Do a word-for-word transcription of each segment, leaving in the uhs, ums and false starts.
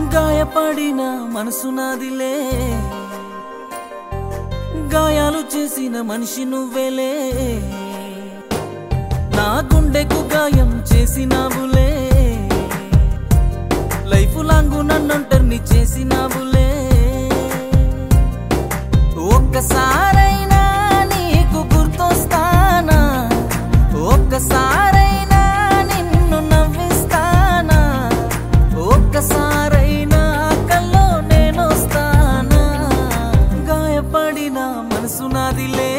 గాయపడిన మనసు నాదిలే, గాయాలు చేసిన మనిషి నువ్వేలే, నా గుండెకు గాయం చేసినావులే, లైఫ్ లాంగ్ నన్నంటర్ని చేసినావులే. ఒక్కసారైనా నీకు గుర్తొస్తానా, ఒక్కసారైనా నిన్ను నవ్విస్తానా, ఒక్కసారైనా కల్లో నేనొస్తానా. గాయపడిన మనసు నాదిలే,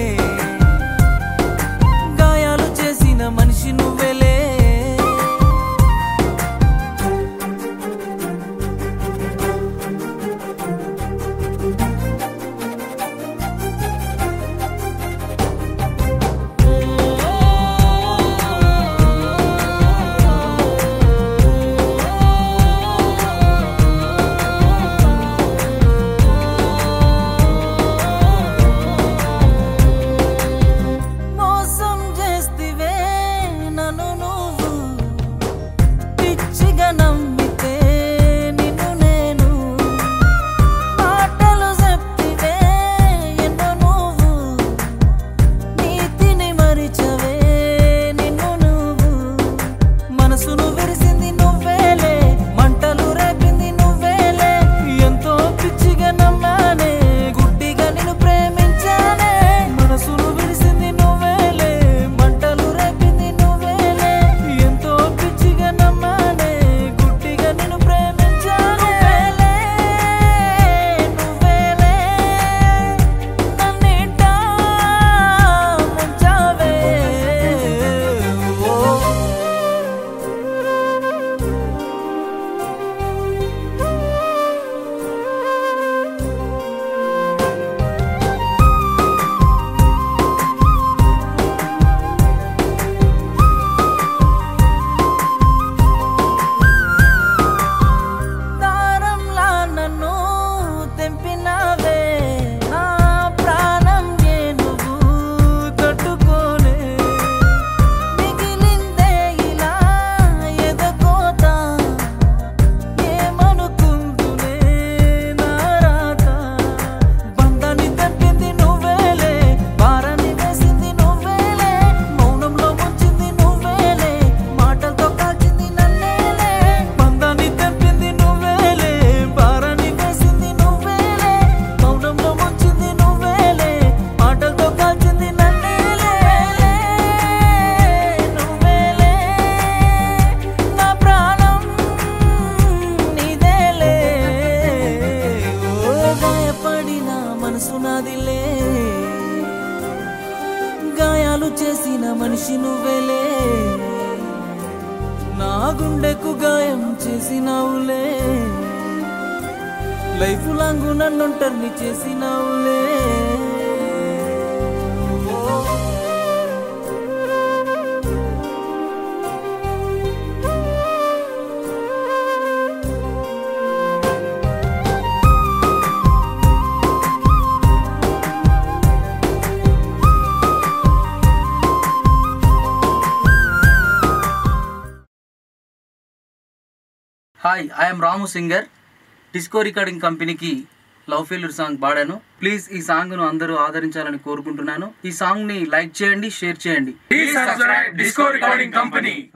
గాయాలు చేసిన మనిషి నువ్వేలే. గాయాలు చేసిన మనిషి నువ్వేలే, నా గుండెకు గాయం చేసినావులే, లైఫ్ లాంగ్ నన్నుంటర్ని చేసినావులే. Hi, I'm Ramu singer. Disco recording కంపెనీకి లవ్ ఫెయిల్యూర్ సాంగ్ పాడాను. ప్లీజ్ ఈ సాంగ్ ను అందరూ ఆదరించాలని కోరుకుంటున్నాను. ఈ సాంగ్ ని లైక్ చేయండి, షేర్ చేయండి. Please subscribe Disco Recording Company.